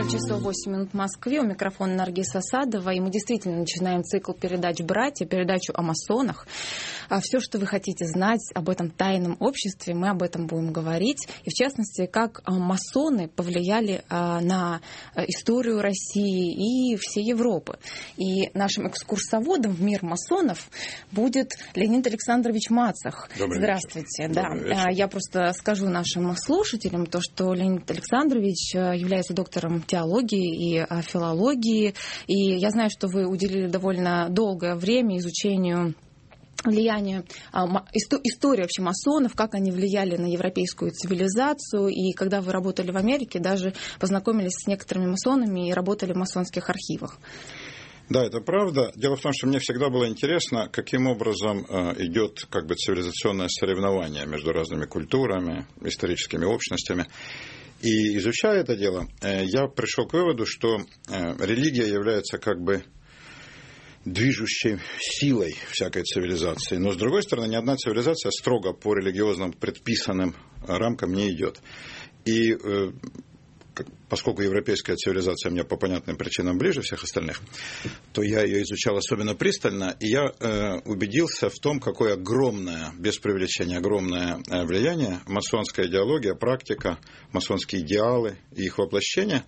часов 8 минут в Москве. У микрофона Наргиз Асадова. И мы действительно начинаем цикл передач «Братья», передачу о масонах. Все, что вы хотите знать об этом тайном обществе, мы об этом будем говорить. И в частности, как масоны повлияли на историю России и всей Европы. И нашим экскурсоводом в мир масонов будет Леонид Александрович Мацах. Здравствуйте. Да. Я просто скажу нашим слушателям то, что Леонид Александрович является доктором теологии и филологии. И я знаю, что вы уделили довольно долгое время изучению влияние, история вообще масонов, как они влияли на европейскую цивилизацию. И когда вы работали в Америке, даже познакомились с некоторыми масонами и работали в масонских архивах. Да, это правда. Дело в том, что мне всегда было интересно, каким образом идет цивилизационное соревнование между разными культурами, историческими общностями. И изучая это дело, я пришел к выводу, что религия является движущей силой всякой цивилизации. Но, с другой стороны, ни одна цивилизация строго по религиозным предписанным рамкам не идет. И поскольку европейская цивилизация мне по понятным причинам ближе всех остальных, то я ее изучал особенно пристально, и я убедился в том, какое огромное, без преувеличения, огромное влияние масонская идеология, практика, масонские идеалы и их воплощение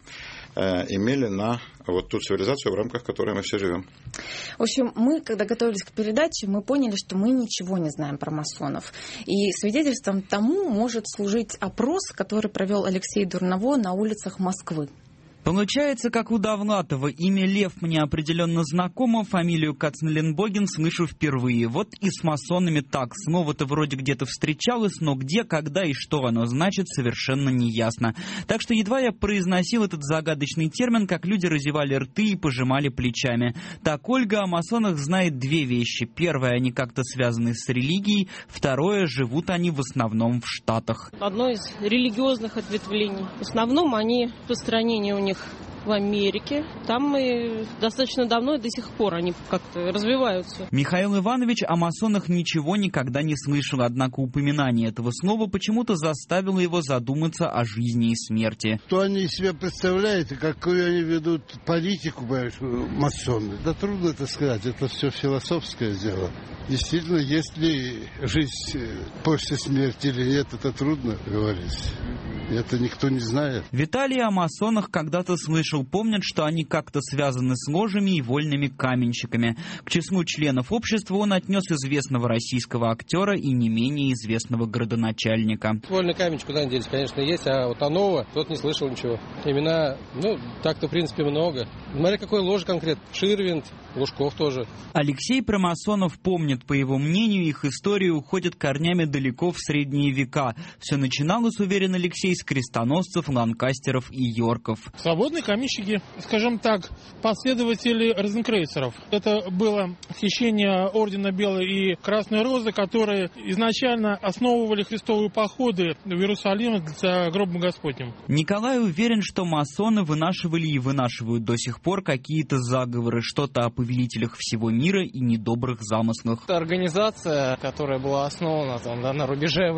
имели на ту цивилизацию, в рамках которой мы все живем. В общем, мы, когда готовились к передаче, мы поняли, что мы ничего не знаем про масонов. И свидетельством тому может служить опрос, который провел Алексей Дурново на улицах Москвы. Получается, как у Довлатова. Имя Лев мне определенно знакомо, фамилию Кацнеленбоген слышу впервые. Вот и с масонами так. Снова-то вроде где-то встречалась, но где, когда и что оно значит, совершенно не ясно. Так что едва я произносил этот загадочный термин, как люди разевали рты и пожимали плечами. Так Ольга о масонах знает две вещи. Первое, они как-то связаны с религией. Второе, живут они в основном в Штатах. Одно из религиозных ответвлений. В основном они распространение у них в Америке. Там и достаточно давно и до сих пор они как-то развиваются. Михаил Иванович о масонах ничего никогда не слышал, однако упоминание этого слова почему-то заставило его задуматься о жизни и смерти. Что они из себя представляют и какую они ведут политику, масоны? Да трудно это сказать, это все философское дело. Действительно, есть ли жизнь после смерти или нет, это трудно говорить. Это никто не знает. Виталий о масонах когда-то слышал. Помнят, что они как-то связаны с ложами и вольными каменщиками. К числу членов общества он отнес известного российского актера и не менее известного градоначальника. Вольный каменщик куда ни делись, конечно, есть, а вот о нового кто-то не слышал ничего. Имена, так-то в принципе много. Смотри, какой лож конкретно. Ширвинд, Лужков тоже. Алексей про масонов помнит. По его мнению, их история уходит корнями далеко в средние века. Все начиналось, уверен Алексей, с крестоносцев, ланкастеров и йорков. Свободные каменщики, скажем так, последователи розенкрейцеров. Это было хищение ордена Белой и Красной Розы, которые изначально основывали христовые походы в Иерусалим за гробом Господним. Николай уверен, что масоны вынашивали и вынашивают до сих пор какие-то заговоры, что-то о повелителях всего мира и недобрых замыслах. Это организация, которая была основана на рубеже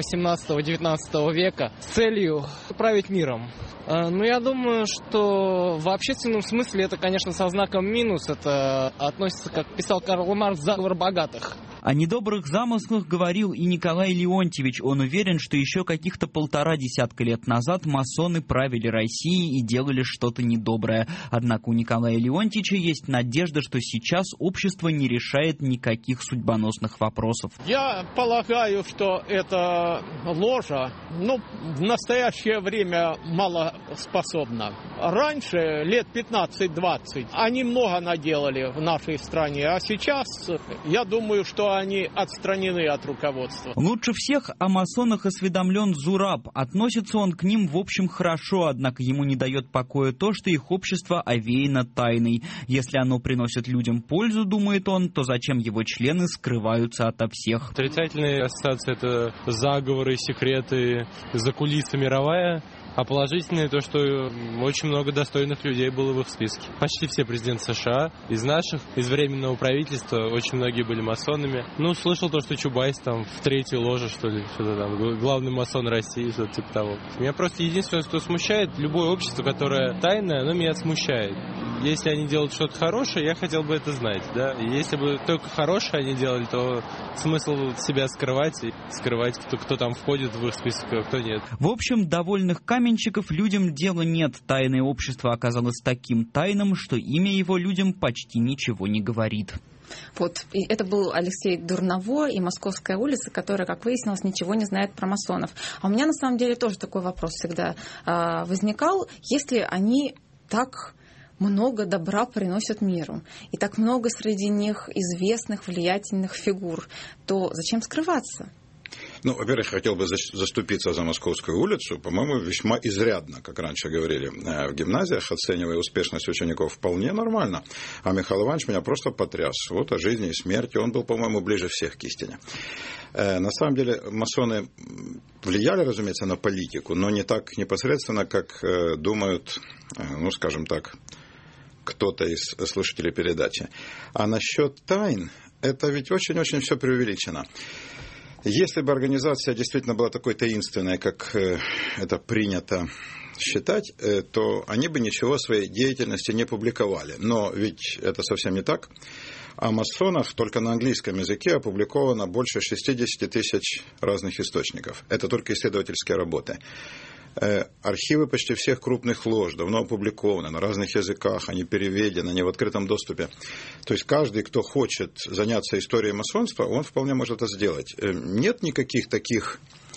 18-19 века с целью править миром. Я думаю, что в общественном смысле это, конечно, со знаком минус. Это относится, как писал Карл Маркс, заговор богатых. О недобрых замыслах говорил и Николай Леонтьевич. Он уверен, что еще каких-то 1,5 десятка лет назад масоны правили Россией и делали что-то недоброе. Однако у Николая Леонтьевича есть надежда, что сейчас общество не решает никаких судьбоносных вопросов. Я полагаю, что эта ложа, в настоящее время малоспособна. Раньше, лет 15-20, они много наделали в нашей стране, а сейчас, я думаю, что они отстранены от руководства. Лучше всех о масонах осведомлен Зураб. Относится он к ним, в общем, хорошо, однако ему не дает покоя то, что их общество овеяно тайной. Если оно приносит людям пользу, думает он, то зачем его члены скрываются ото всех? Отрицательные ассоциации — это заговоры, секреты, закулисье мировая. А положительное то, что очень много достойных людей было в их списке. Почти все президенты США из наших, из Временного правительства, очень многие были масонами. Ну, слышал то, что Чубайс там в 3-й ложе, что ли, что-то там, главный масон России, что-то типа того. Меня просто единственное, что смущает, любое общество, которое тайное, оно меня смущает. Если они делают что-то хорошее, я хотел бы это знать, да. И если бы только хорошее они делали, то смысл себя скрывать и скрывать, кто там входит в их список, а кто нет. В общем, довольных каменщиков людям дела нет. Тайное общество оказалось таким тайным, что имя его людям почти ничего не говорит. Вот, и это был Алексей Дурново и Московская улица, которая, как выяснилось, ничего не знает про масонов. А у меня, на самом деле, тоже такой вопрос всегда возникал. Если они так много добра приносят миру, и так много среди них известных, влиятельных фигур, то зачем скрываться? Ну, во-первых, хотел бы заступиться за Московскую улицу. По-моему, весьма изрядно, как раньше говорили в гимназиях, оценивая успешность учеников, вполне нормально. А Михаил Иванович меня просто потряс. Вот о жизни и смерти. Он был, по-моему, ближе всех к истине. На самом деле, масоны влияли, разумеется, на политику, но не так непосредственно, как думают, ну, скажем так, кто-то из слушателей передачи. А насчет тайн, это ведь очень-очень все преувеличено. Если бы организация действительно была такой таинственной, как это принято считать, то они бы ничего о своей деятельности не публиковали. Но ведь это совсем не так. О масонах только на английском языке опубликовано больше 60 тысяч разных источников. Это только исследовательские работы. Архивы почти всех крупных лож давно опубликованы на разных языках, они переведены, они в открытом доступе. То есть каждый, кто хочет заняться историей масонства, он вполне может это сделать. Нет никаких таких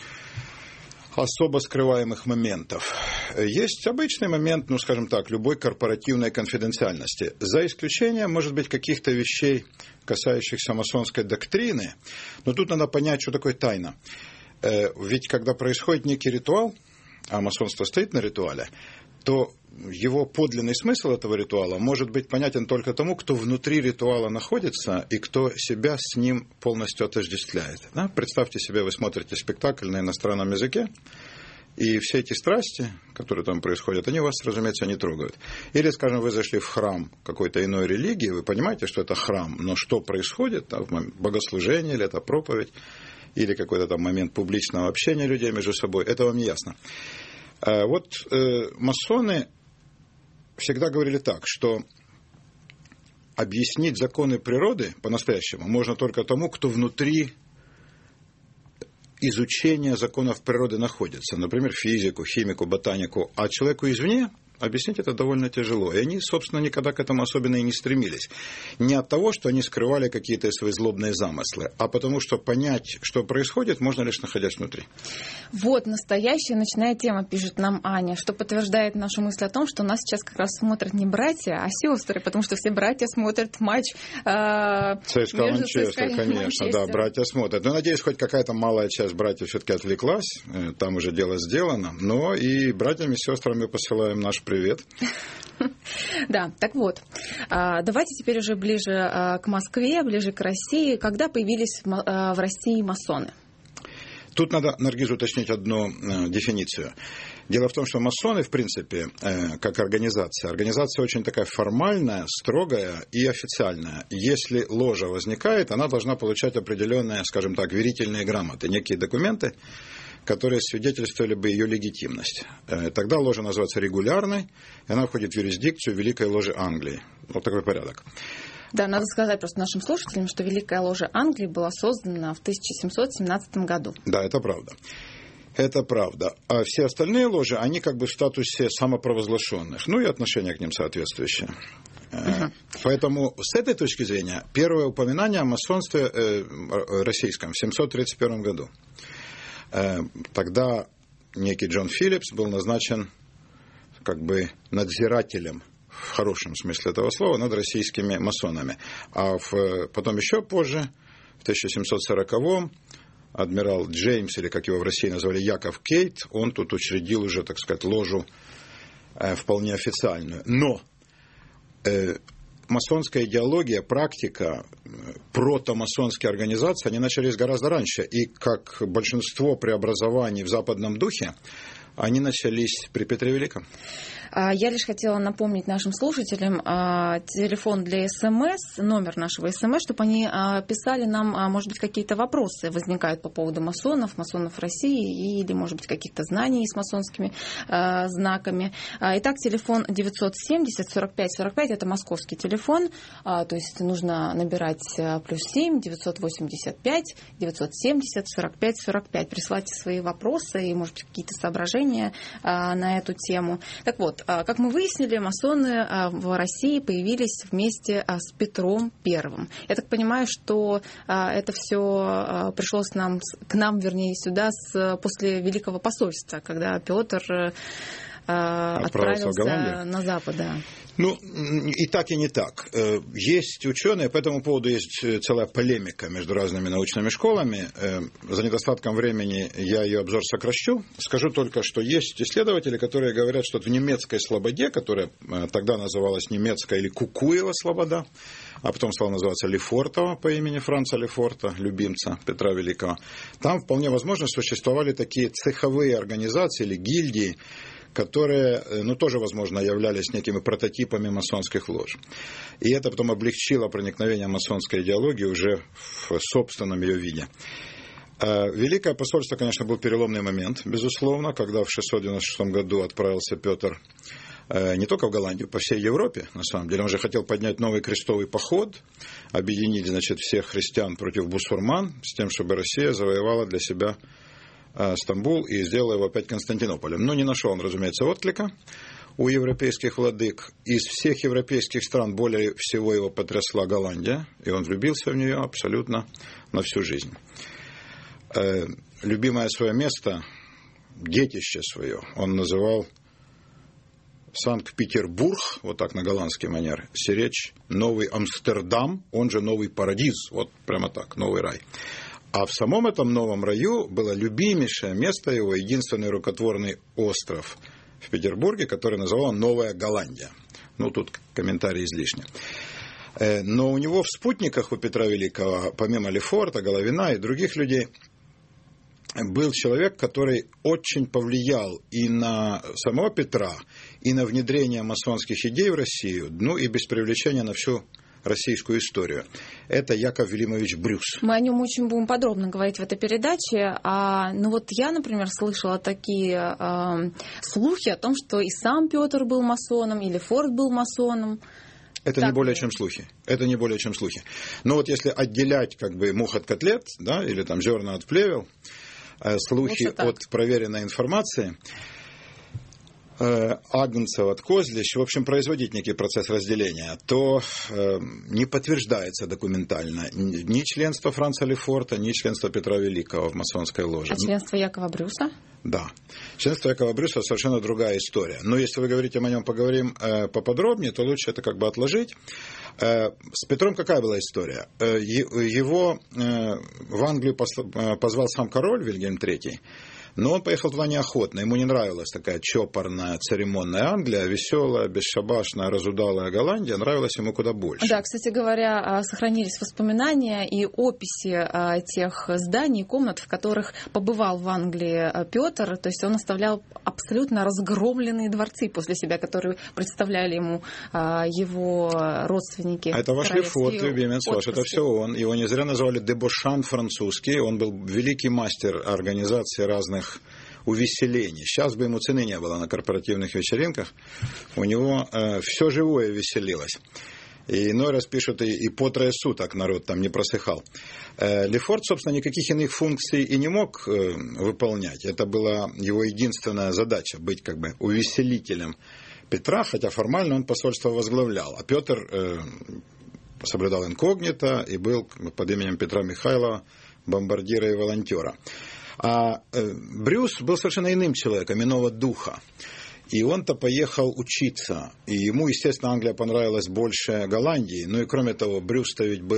особо скрываемых моментов. Есть обычный момент, ну, скажем так, любой корпоративной конфиденциальности. За исключением, может быть, каких-то вещей, касающихся масонской доктрины. Но тут надо понять, что такое тайна. Ведь когда происходит некий ритуал, а масонство стоит на ритуале, то его подлинный смысл этого ритуала может быть понятен только тому, кто внутри ритуала находится и кто себя с ним полностью отождествляет. Да? Представьте себе, вы смотрите спектакль на иностранном языке, и все эти страсти, которые там происходят, они вас, разумеется, не трогают. Или, скажем, вы зашли в храм какой-то иной религии, вы понимаете, что это храм, но что происходит, там, богослужение или это проповедь, или какой-то там момент публичного общения людей между собой, это вам не ясно. Вот масоны всегда говорили так, что объяснить законы природы по-настоящему можно только тому, кто внутри изучения законов природы находится. Например, физику, химику, ботанику. А человеку извне объяснить это довольно тяжело. И они, собственно, никогда к этому особенно и не стремились. Не от того, что они скрывали какие-то свои злобные замыслы, а потому что понять, что происходит, можно лишь находясь внутри. Вот настоящая ночная тема, пишет нам Аня, что подтверждает нашу мысль о том, что нас сейчас как раз смотрят не братья, а сестры, потому что все братья смотрят матч ЦСКА Манчестер, конечно, да, братья смотрят. Но, надеюсь, хоть какая-то малая часть братьев все-таки отвлеклась, там уже дело сделано, но и братьям и сестрам мы посылаем наш привет. Да, так вот, давайте теперь уже ближе к Москве, ближе к России. Когда появились в России масоны? Тут надо, Наргиз, уточнить одну дефиницию. Дело в том, что масоны, в принципе, как организация очень такая формальная, строгая и официальная. Если ложа возникает, она должна получать определенные, скажем так, верительные грамоты, некие документы, которые свидетельствовали бы ее легитимность. Тогда ложа называется регулярной, и она входит в юрисдикцию Великой Ложи Англии. Вот такой порядок. Да, надо сказать просто нашим слушателям, что Великая Ложа Англии была создана в 1717 году. Да, это правда. Это правда. А все остальные ложи, они как бы в статусе самопровозглашенных. Ну и отношение к ним соответствующее. Поэтому с этой точки зрения первое упоминание о масонстве российском в 731 году. Тогда некий Джон Филлипс был назначен как бы надзирателем, в хорошем смысле этого слова, над российскими масонами. А потом еще позже, в 1740-м, адмирал Джеймс, или как его в России назвали, Яков Кейт, он тут учредил уже, так сказать, ложу вполне официальную. Но масонская идеология, практика, протомасонские организации, они начались гораздо раньше. И как большинство преобразований в западном духе, они начались при Петре Великом. Я лишь хотела напомнить нашим слушателям телефон для СМС, номер нашего СМС, чтобы они писали нам, может быть, какие-то вопросы возникают по поводу масонов России или, может быть, каких-то знаний с масонскими знаками. Итак, телефон 970-45-45, это московский телефон, то есть нужно набирать +7 985 970 45-45. Присылайте свои вопросы и, может быть, какие-то соображения на эту тему. Так вот, как мы выяснили, масоны в России появились вместе с Петром I. Я так понимаю, что это все пришло к нам, сюда после Великого посольства, когда Петр отправился на Запад. Да. Ну, и так, и не так. Есть ученые, по этому поводу есть целая полемика между разными научными школами. За недостатком времени я ее обзор сокращу. Скажу только, что есть исследователи, которые говорят, что в немецкой слободе, которая тогда называлась немецкая или Кукуева слобода, а потом стала называться Лефортово по имени Франца Лефорта, любимца Петра Великого, там вполне возможно существовали такие цеховые организации или гильдии, которые, тоже, возможно, являлись некими прототипами масонских лож. И это потом облегчило проникновение масонской идеологии уже в собственном ее виде. Великое посольство, конечно, был переломный момент, безусловно, когда в 696 году отправился Петр не только в Голландию, по всей Европе, на самом деле. Он же хотел поднять новый крестовый поход, объединить, всех христиан против бусурман, с тем, чтобы Россия завоевала для себя Стамбул и сделал его опять Константинополем. Но не нашел он, разумеется, отклика у европейских владык. Из всех европейских стран более всего его потрясла Голландия, и он влюбился в нее абсолютно на всю жизнь. Любимое свое место, детище свое, он называл Санкт-Петербург, вот так на голландский манер, сиречь Новый Амстердам, он же Новый Парадиз, вот прямо так, новый рай. А в самом этом новом раю было любимейшее место его, единственный рукотворный остров в Петербурге, который называл Новая Голландия. Тут комментарий излишне. Но у него в спутниках у Петра Великого, помимо Лефорта, Головина и других людей, был человек, который очень повлиял и на самого Петра, и на внедрение масонских идей в Россию, и без привлечения на всю российскую историю. Это Яков Велимович Брюс. Мы о нем очень будем подробно говорить в этой передаче. Я, например, слышала такие слухи о том, что и сам Петр был масоном, и Лефорт был масоном. Это не более чем слухи. Это не более чем слухи. Но если отделять мух от котлет, или зерна от плевел, слухи от проверенной информации, агнцев от козлищ, в общем, производить некий процесс разделения, то не подтверждается документально ни членство Франца Лефорта, ни членство Петра Великого в масонской ложе. А членство Якова Брюса? Да. Членство Якова Брюса совершенно другая история. Но если вы говорите, о нем поговорим поподробнее, то лучше это отложить. С Петром какая была история? Его в Англию позвал сам король Вильгельм III, но он поехал туда неохотно. Ему не нравилась такая чопорная, церемонная Англия, веселая, бесшабашная, разудалая Голландия нравилась ему куда больше. Да, кстати говоря, сохранились воспоминания и описи тех зданий и комнат, в которых побывал в Англии Петр. То есть он оставлял абсолютно разгромленные дворцы после себя, которые представляли ему его родственники. Это ваш Лефорт, любимец ваш, это все он. Его не зря назвали дебошан французский. Он был великий мастер организации разных увеселений. Сейчас бы ему цены не было на корпоративных вечеринках. У него все живое веселилось. И иной раз пишут, и по 3 суток народ там не просыхал. Лефорт, собственно, никаких иных функций и не мог выполнять. Это была его единственная задача, быть увеселителем Петра, хотя формально он посольство возглавлял. А Петр соблюдал инкогнито и был под именем Петра Михайлова бомбардира и волонтера. А Брюс был совершенно иным человеком, иного духа. И он-то поехал учиться. И ему, естественно, Англия понравилась больше Голландии. Ну и кроме того, Брюс-то ведь был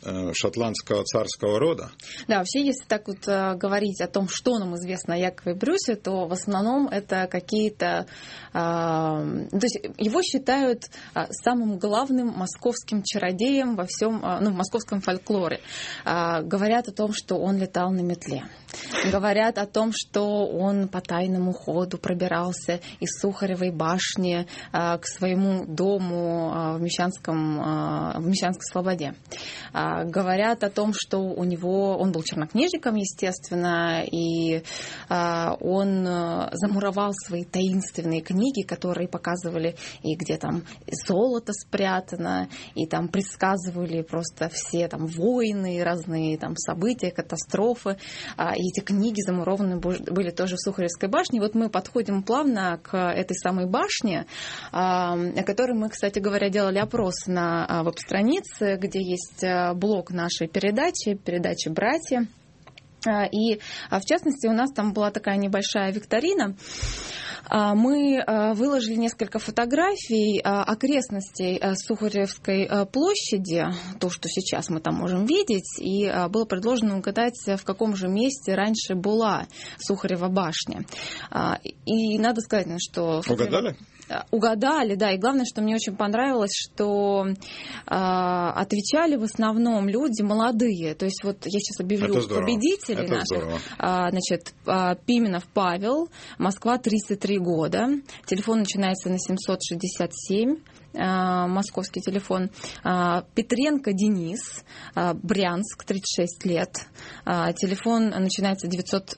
шотландского царского рода. Да, вообще, если так вот говорить о том, что нам известно о Якове Брюсе, то в основном это какие-то... То есть его считают самым главным московским чародеем во всем, в московском фольклоре. Говорят о том, что он летал на метле. Говорят о том, что он по тайному ходу пробирался из Сухаревой башни к своему дому в Мещанской Слободе. Говорят о том, что он был чернокнижником, естественно, и он замуровал свои таинственные книги, которые показывали, и где там золото спрятано, и там предсказывали просто все там войны, разные там события, катастрофы. И эти книги замурованы были тоже в Сухаревской башне. Вот мы подходим плавно к этой самой башне, о которой мы, кстати говоря, делали опрос на веб-странице, где есть блог нашей передачи «Братья». И, в частности, у нас там была такая небольшая викторина. Мы выложили несколько фотографий окрестностей Сухаревской площади, то, что сейчас мы там можем видеть, и было предложено угадать, в каком же месте раньше была Сухарева башня. И надо сказать, что... Угадали? Угадали, да, и главное, что мне очень понравилось, что отвечали в основном люди молодые. То есть вот я сейчас объявлю победителей наших. Значит, Пименов Павел, Москва, 33 года. Телефон начинается на 767. Московский телефон. Петренко Денис, Брянск, 36 лет. Телефон начинается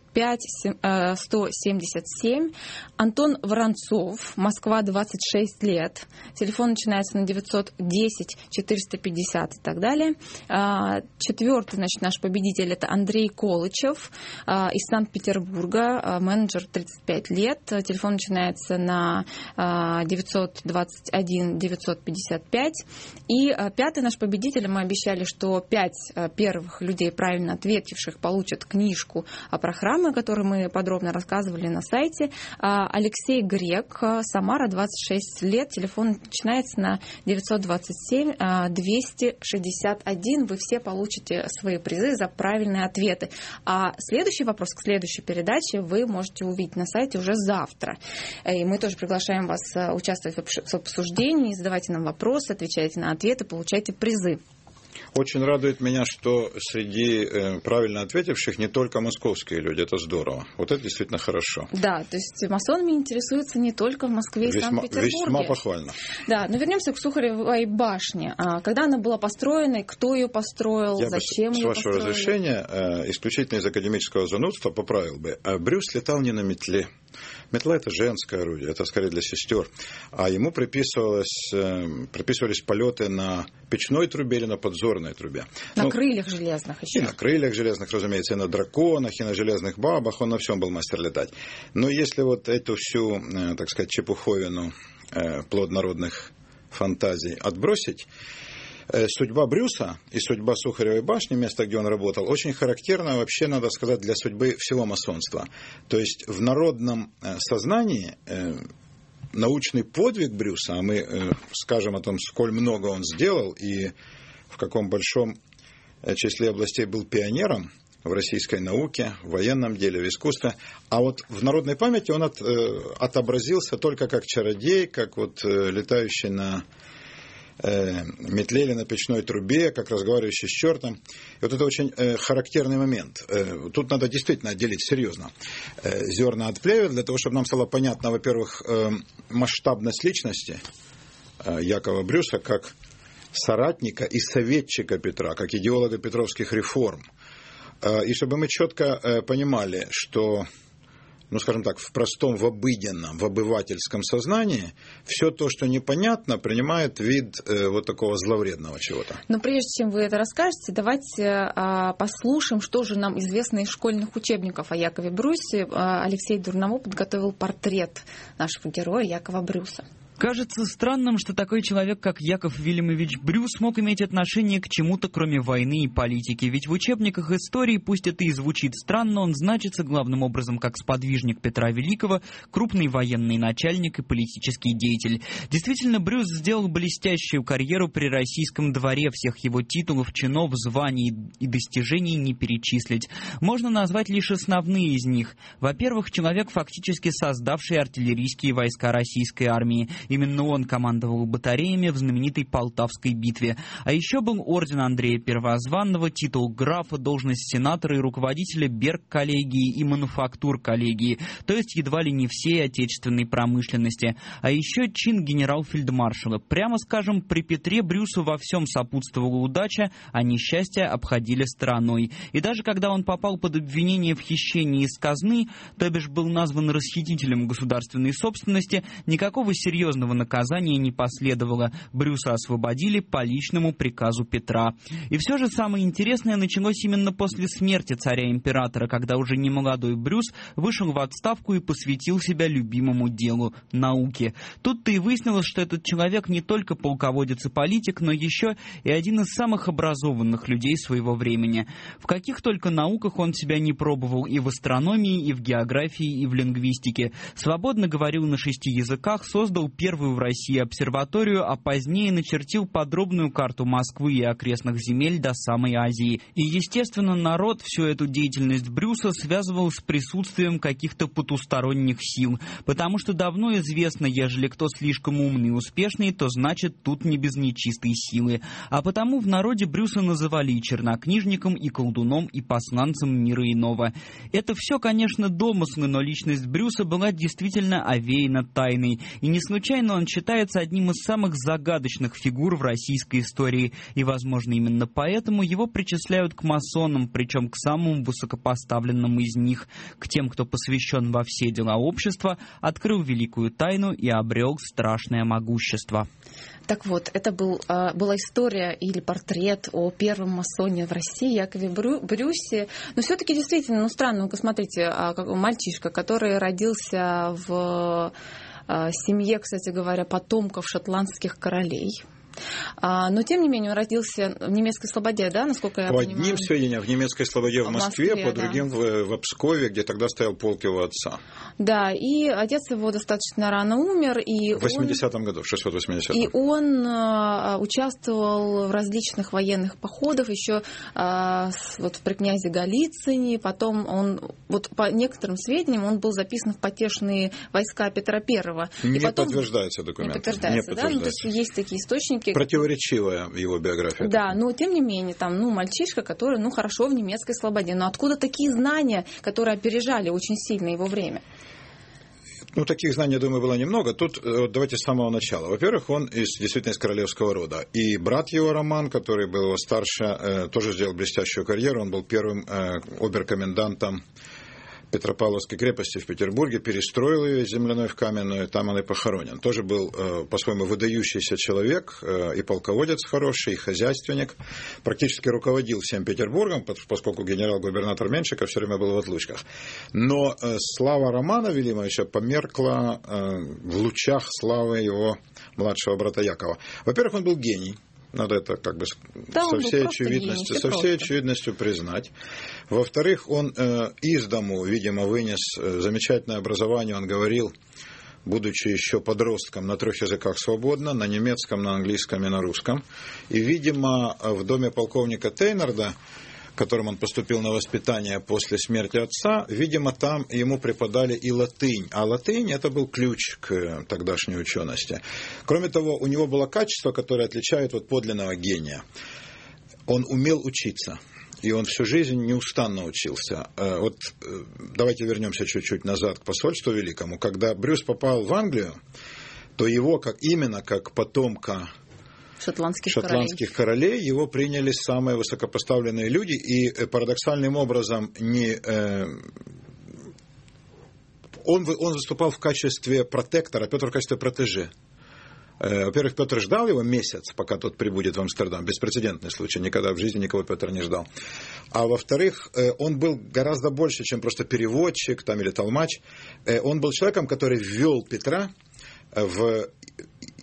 905-177. Антон Воронцов, Москва, 26 лет. Телефон начинается на 910-450 и так далее. Четвертый, значит, наш победитель — это Андрей Колычев из Санкт-Петербурга, менеджер, 35 лет. Телефон начинается на 921-955. И пятый наш победитель, мы обещали, что 5 первых людей, правильно ответивших, получат книжку про храмы, которую мы подробно рассказывали на сайте. Алексей Грек, Самара, 26 лет, телефон начинается на 927-261. Вы все получите свои призы за правильные ответы. А следующий вопрос к следующей передаче вы можете увидеть на сайте уже завтра. И мы тоже приглашаем вас участвовать в обсуждении, задавайте нам вопросы, отвечайте на ответы, получайте призы. Очень радует меня, что среди правильно ответивших не только московские люди. Это здорово. Вот это действительно хорошо. Да, то есть масонами интересуются не только в Москве и Санкт-Петербурге. Весьма похвально. Да, но вернемся к Сухаревой башне. Когда она была построена, кто ее построил, зачем ее построили? С вашего разрешения, исключительно из академического занудства, поправил бы. Брюс летал не на метле. Метла — это женское орудие, это скорее для сестер. А ему приписывались полеты на печной трубе или на подзорной трубе. На крыльях железных еще. И на крыльях железных, разумеется, и на драконах, и на железных бабах. Он на всем был мастер летать. Но если вот эту всю, так сказать, чепуховину плод народных фантазий отбросить, судьба Брюса и судьба Сухаревой башни, место, где он работал, очень характерна вообще, надо сказать, для судьбы всего масонства. То есть в народном сознании научный подвиг Брюса, а мы скажем о том, сколь много он сделал и в каком большом числе областей был пионером в российской науке, в военном деле, в искусстве. А вот в народной памяти он отобразился только как чародей, как вот летающий на метле или на печной трубе, как разговаривающий с чертом. И вот это очень характерный момент. Тут надо действительно отделить серьезно зерна от плевел, для того, чтобы нам стало понятно, во-первых, масштабность личности Якова Брюса как соратника и советчика Петра, как идеолога петровских реформ. И чтобы мы четко понимали, что, ну, скажем так, в простом, в обыденном, в обывательском сознании все то, что непонятно, принимает вид вот такого зловредного чего-то. Но прежде чем вы это расскажете, давайте послушаем, что же нам известно из школьных учебников о Якове Брюсе. Алексей Дурново подготовил портрет нашего героя Якова Брюса. Кажется странным, что такой человек, как Яков Вильямович Брюс, мог иметь отношение к чему-то, кроме войны и политики. Ведь в учебниках истории, пусть это и звучит странно, он значится главным образом как сподвижник Петра Великого, крупный военный начальник и политический деятель. Действительно, Брюс сделал блестящую карьеру при российском дворе. Всех его титулов, чинов, званий и достижений не перечислить. Можно назвать лишь основные из них. Во-первых, человек, фактически создавший артиллерийские войска российской армии. Именно он командовал батареями в знаменитой Полтавской битве. А еще был орден Андрея Первозванного, титул графа, должность сенатора и руководителя Берг-коллегии и мануфактур-коллегии, то есть едва ли не всей отечественной промышленности. А еще чин генерал-фельдмаршала. Прямо скажем, при Петре Брюсу во всем сопутствовала удача, а несчастья обходили стороной. И даже когда он попал под обвинение в хищении из казны, то бишь был назван расхитителем государственной собственности, никакого серьезного наказания не последовало. Брюса освободили по личному приказу Петра. И все же самое интересное началось именно после смерти царя-императора, когда уже немолодой Брюс вышел в отставку и посвятил себя любимому делу – науке. Тут-то и выяснилось, что этот человек не только полководец и политик, но еще и один из самых образованных людей своего времени. В каких только науках он себя не пробовал: и в астрономии, и в географии, и в лингвистике. Свободно говорил на 6 языках, создал первую в России обсерваторию, а позднее начертил подробную карту Москвы и окрестных земель до самой Азии. И, естественно, народ всю эту деятельность Брюса связывал с присутствием каких-то потусторонних сил, потому что давно известно, ежели кто слишком умный и успешный, то значит тут не без нечистой силы. А потому в народе Брюса называли и чернокнижником, и колдуном, и посланцем мира иного. Это все, конечно, домыслы, но личность Брюса была действительно овеяна тайной, и не случайно он считается одним из самых загадочных фигур в российской истории, и, возможно, именно поэтому его причисляют к масонам, причем к самым высокопоставленным из них, к тем, кто посвящен во все дела общества, открыл великую тайну и обрел страшное могущество. Так вот, это была история или портрет о первом масоне в России, Якове Брюсе. Но все-таки действительно, странно, вы посмотрите, мальчишка, который родился в семье, кстати говоря, потомков шотландских королей. Но, тем не менее, он родился в немецкой Слободе, да, насколько я понимаю? По одним сведениям, в немецкой Слободе в Москве, по другим в Пскове, где тогда стоял полк его отца. Да, и отец его достаточно рано умер. И в 80-м году, в 680-м. И он участвовал в различных военных походах, еще вот при князе Голицыне, потом он, вот по некоторым сведениям, он был записан в потешные войска Петра I. Не подтверждается документ. Не подтверждается, да? Ну, то есть есть такие источники. Противоречивая его биография. Да, но тем не менее, там, мальчишка, который, хорошо в немецкой Слободе. Но откуда такие знания, которые опережали очень сильно его время? Таких знаний, я думаю, было немного. Тут давайте с самого начала. Во-первых, он действительно из королевского рода. И брат его, Роман, который был его старше, тоже сделал блестящую карьеру. Он был первым оберкомендантом Петропавловской крепости в Петербурге, перестроил ее из земляной в каменную, там он и похоронен. Тоже был, по-своему, выдающийся человек, и полководец хороший, и хозяйственник. Практически руководил всем Петербургом, поскольку генерал-губернатор Меньшиков все время был в отлучках. Но слава Романа Велимовича померкла в лучах славы его младшего брата Якова. Во-первых, он был гений. Надо это со всей очевидностью признать. Во-вторых, он из дому, видимо, вынес замечательное образование. Он говорил, будучи еще подростком, на 3 языках свободно, на немецком, на английском и на русском. И, видимо, в доме полковника Тейнарда, которым он поступил на воспитание после смерти отца, видимо, там ему преподали и латынь. А латынь – это был ключ к тогдашней учености. Кроме того, у него было качество, которое отличает подлинного гения. Он умел учиться. И он всю жизнь неустанно учился. Давайте вернемся чуть-чуть назад к посольству великому. Когда Брюс попал в Англию, то его как потомка шотландских королей его приняли самые высокопоставленные люди, и парадоксальным образом он выступал в качестве протектора, Петр в качестве протеже. Во-первых, Петр ждал его месяц, пока тот прибудет в Амстердам. Беспрецедентный случай, никогда в жизни никого Петр не ждал. А во-вторых, он был гораздо больше, чем просто переводчик или толмач. Он был человеком, который ввел Петра в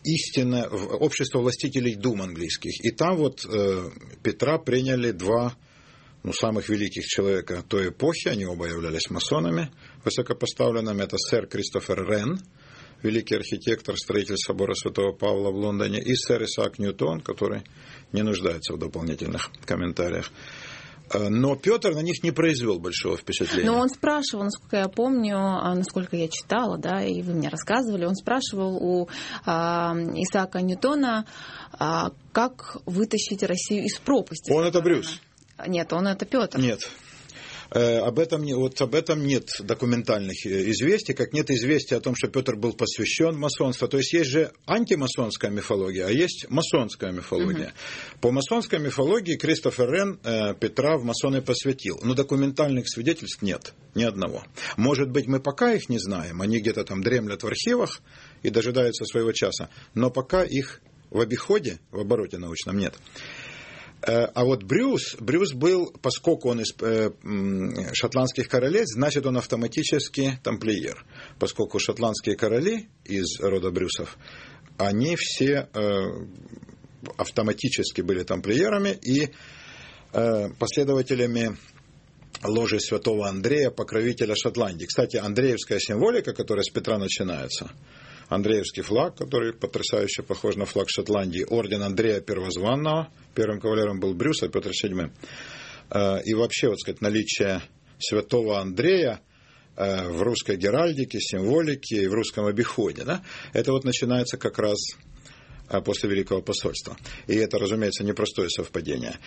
истинное общество властителей дум английских. И там вот Петра приняли два самых великих человека той эпохи, они оба являлись масонами высокопоставленными. Это сэр Кристофер Рен, великий архитектор, строитель собора Святого Павла в Лондоне, и сэр Исаак Ньютон, который не нуждается в дополнительных комментариях. Но Петр на них не произвел большого впечатления. Но он спрашивал, насколько я помню, насколько я читала, да, и вы мне рассказывали, он спрашивал у Исаака Ньютона, как вытащить Россию из пропасти. Он это Брюс. Нет, он это Петр. Нет. Об этом нет документальных известий, как нет известий о том, что Петр был посвящен масонству. То есть есть же антимасонская мифология, а есть масонская мифология. По масонской мифологии Кристофер Рен Петра в масоны посвятил, но документальных свидетельств нет, ни одного. Может быть, мы пока их не знаем, они где-то там дремлят в архивах и дожидаются своего часа, но пока их в обиходе, в обороте научном нет. А вот Брюс был, поскольку он из шотландских королей, значит, он автоматически тамплиер. Поскольку шотландские короли из рода Брюсов, они все автоматически были тамплиерами и последователями ложи святого Андрея, покровителя Шотландии. Кстати, андреевская символика, которая с Петра начинается, Андреевский флаг, который потрясающе похож на флаг Шотландии, орден Андрея Первозванного, первым кавалером был Брюс, а Петр VII. И вообще, вот сказать, наличие святого Андрея в русской геральдике, символике и в русском обиходе, да, это вот начинается как раз после Великого посольства. И это, разумеется, непростое совпадение.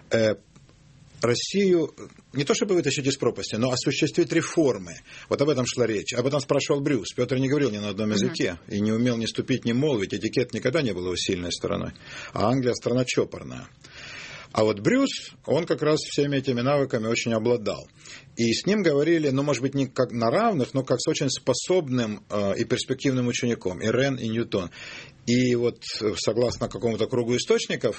Россию не то чтобы вытащить из пропасти, но осуществить реформы. Вот об этом шла речь. Об этом спрашивал Брюс. Петр не говорил ни на одном языке и не умел ни ступить, ни молвить. Этикет никогда не был его сильной стороной. А Англия страна чопорная. А вот Брюс, он как раз всеми этими навыками очень обладал. И с ним говорили, может быть, не как на равных, но как с очень способным и перспективным учеником. И Рен, и Ньютон. И вот согласно какому-то кругу источников,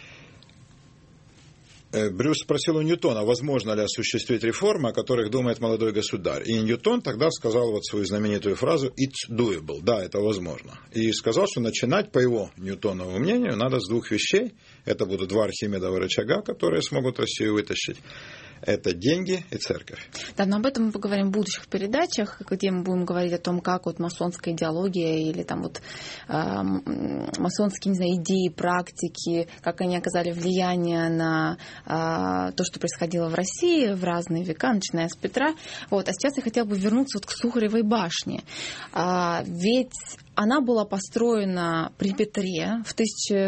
Брюс спросил у Ньютона, возможно ли осуществить реформы, о которых думает молодой государь. И Ньютон тогда сказал вот свою знаменитую фразу «It's doable», да, это возможно. И сказал, что начинать, по его Ньютонову мнению, надо с двух вещей. Это будут два Архимедова рычага, которые смогут Россию вытащить. Это деньги и церковь. Да, но об этом мы поговорим в будущих передачах, где мы будем говорить о том, как вот масонская идеология или там вот масонские, не знаю, идеи, практики, как они оказали влияние на то, что происходило в России в разные века, начиная с Петра. Вот. А сейчас я хотела бы вернуться вот к Сухаревой башне. Ведь она была построена при Петре в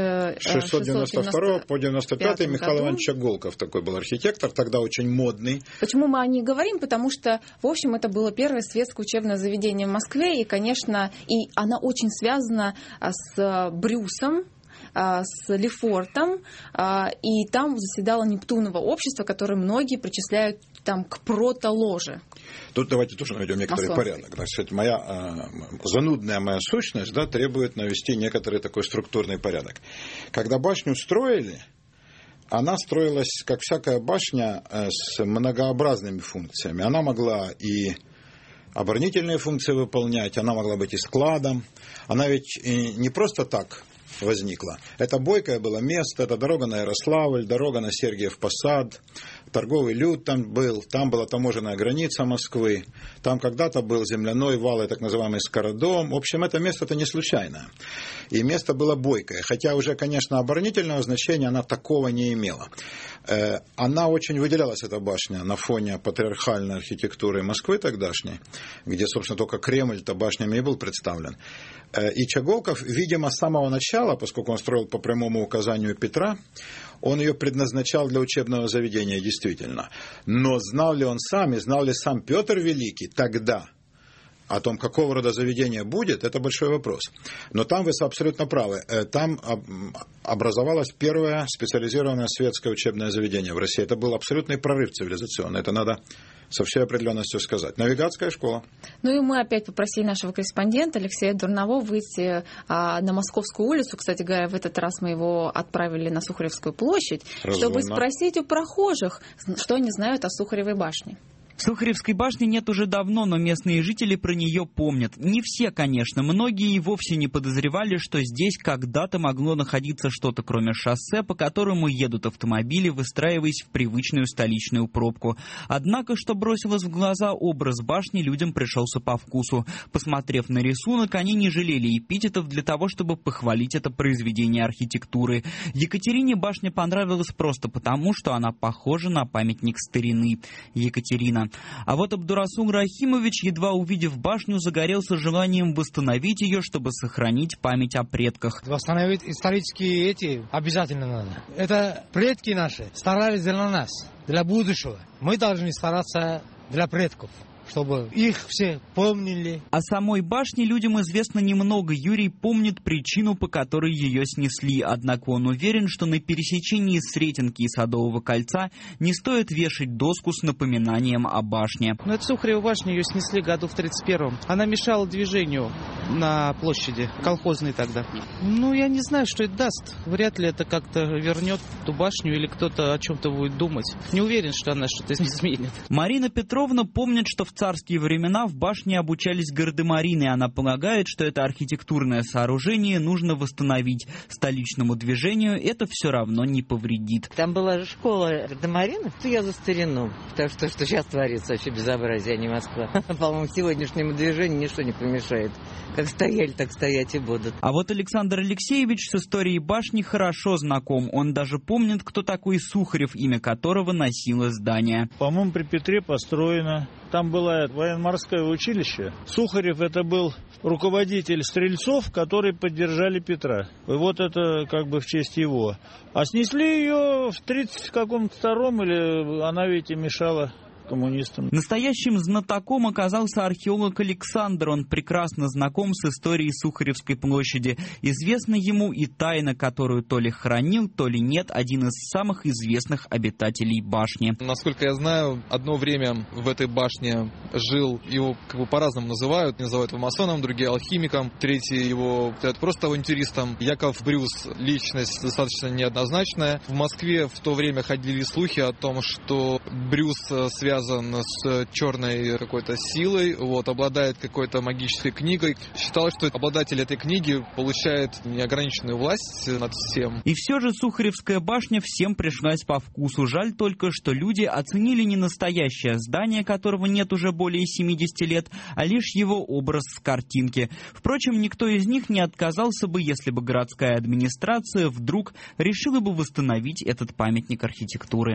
1692 по 95 Михаил Иванович Голков такой был архитектор, тогда очень модный. Почему мы о ней говорим? Потому что, в общем, это было первое светское учебное заведение в Москве, и, конечно, и она очень связана с Брюсом, с Лефортом, и там заседало Нептуново общество, которое многие причисляют там к протоложе. Тут давайте тоже найдем некоторый порядок. Значит, занудная моя сущность, да, требует навести некоторый такой структурный порядок. Когда башню строили, она строилась, как всякая башня, с многообразными функциями. Она могла и оборонительные функции выполнять, она могла быть и складом. Она ведь не просто так возникла. Это бойкое было место, это дорога на Ярославль, дорога на Сергиев Посад, торговый люд там был, там была таможенная граница Москвы, там когда-то был земляной вал и так называемый Скородом. В общем, это место-то не случайное. И место было бойкое, хотя уже, конечно, оборонительного значения она такого не имела. Она очень выделялась, эта башня, на фоне патриархальной архитектуры Москвы тогдашней, где, собственно, только Кремль-то башнями и был представлен. И Чаголков, видимо, с самого начала, поскольку он строил по прямому указанию Петра, он ее предназначал для учебного заведения, действительно. Но знал ли он сам, и знал ли сам Петр Великий тогда о том, какого рода заведение будет, это большой вопрос. Но там вы абсолютно правы. Там образовалось первое специализированное светское учебное заведение в России. Это был абсолютный прорыв цивилизационный. Это надо со всей определенностью сказать. Навигатская школа. Ну и мы опять попросили нашего корреспондента Алексея Дурнового выйти на Московскую улицу. Кстати говоря, в этот раз мы его отправили на Сухаревскую площадь, чтобы спросить у прохожих, что они знают о Сухаревой башне. Сухаревской башни нет уже давно, но местные жители про нее помнят. Не все, конечно, многие и вовсе не подозревали, что здесь когда-то могло находиться что-то кроме шоссе, по которому едут автомобили, выстраиваясь в привычную столичную пробку. Однако, что бросилось в глаза, образ башни людям пришелся по вкусу. Посмотрев на рисунок, они не жалели эпитетов для того, чтобы похвалить это произведение архитектуры. Екатерине башня понравилась просто потому, что она похожа на памятник старины. Екатерина. А вот Абдурасул Рахимович, едва увидев башню, загорелся желанием восстановить ее, чтобы сохранить память о предках. Восстановить исторические обязательно надо. Это предки наши старались для нас, для будущего. Мы должны стараться для предков, чтобы их все помнили. О самой башне людям известно немного. Юрий помнит причину, по которой ее снесли. Однако он уверен, что на пересечении Сретенки и Садового кольца не стоит вешать доску с напоминанием о башне. Но это Сухарева башня, ее снесли году в 1931-м. Она мешала движению на площади, колхозной тогда. Я не знаю, что это даст. Вряд ли это как-то вернет ту башню или кто-то о чем-то будет думать. Не уверен, что она что-то изменит. Марина Петровна помнит, что в царские времена в башне обучались гардемарины, и она полагает, что это архитектурное сооружение нужно восстановить. Столичному движению это все равно не повредит. Там была же школа гардемаринов, я за старину, потому что сейчас творится вообще безобразие, а не Москва. По-моему, сегодняшнему движению ничто не помешает. Как стояли, так стоять и будут. А вот Александр Алексеевич с историей башни хорошо знаком. Он даже помнит, кто такой Сухарев, имя которого носило здание. По-моему, при Петре построено. Там было военно-морское училище. Сухарев это был руководитель стрельцов, которые поддержали Петра. И вот это как бы в честь его. А снесли ее в 1932-м, или она ведь и мешала коммунистам. Настоящим знатоком оказался археолог Александр. Он прекрасно знаком с историей Сухаревской площади. Известна ему и тайна, которую то ли хранил, то ли нет один из самых известных обитателей башни. Насколько я знаю, одно время в этой башне жил, его по-разному называют его масоном, другие алхимиком, третьи его просто авантюристом. Яков Брюс — личность достаточно неоднозначная. В Москве в то время ходили слухи о том, что Брюс связан с черной какой-то силой, обладает какой-то магической книгой. Считалось, что обладатель этой книги получает неограниченную власть над всем. И все же Сухаревская башня всем пришлась по вкусу. Жаль только, что люди оценили не настоящее здание, которого нет уже более 70 лет, а лишь его образ с картинки. Впрочем, никто из них не отказался бы, если бы городская администрация вдруг решила бы восстановить этот памятник архитектуры.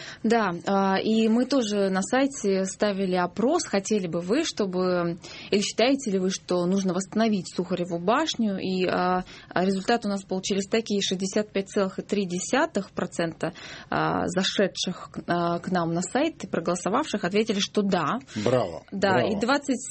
Да, и мы тоже на сайте ставили опрос, хотели бы вы, чтобы, или считаете ли вы, что нужно восстановить Сухареву башню, и результаты у нас получились такие: 65,3% зашедших к нам на сайт и проголосовавших ответили, что да. Браво. Да, браво. И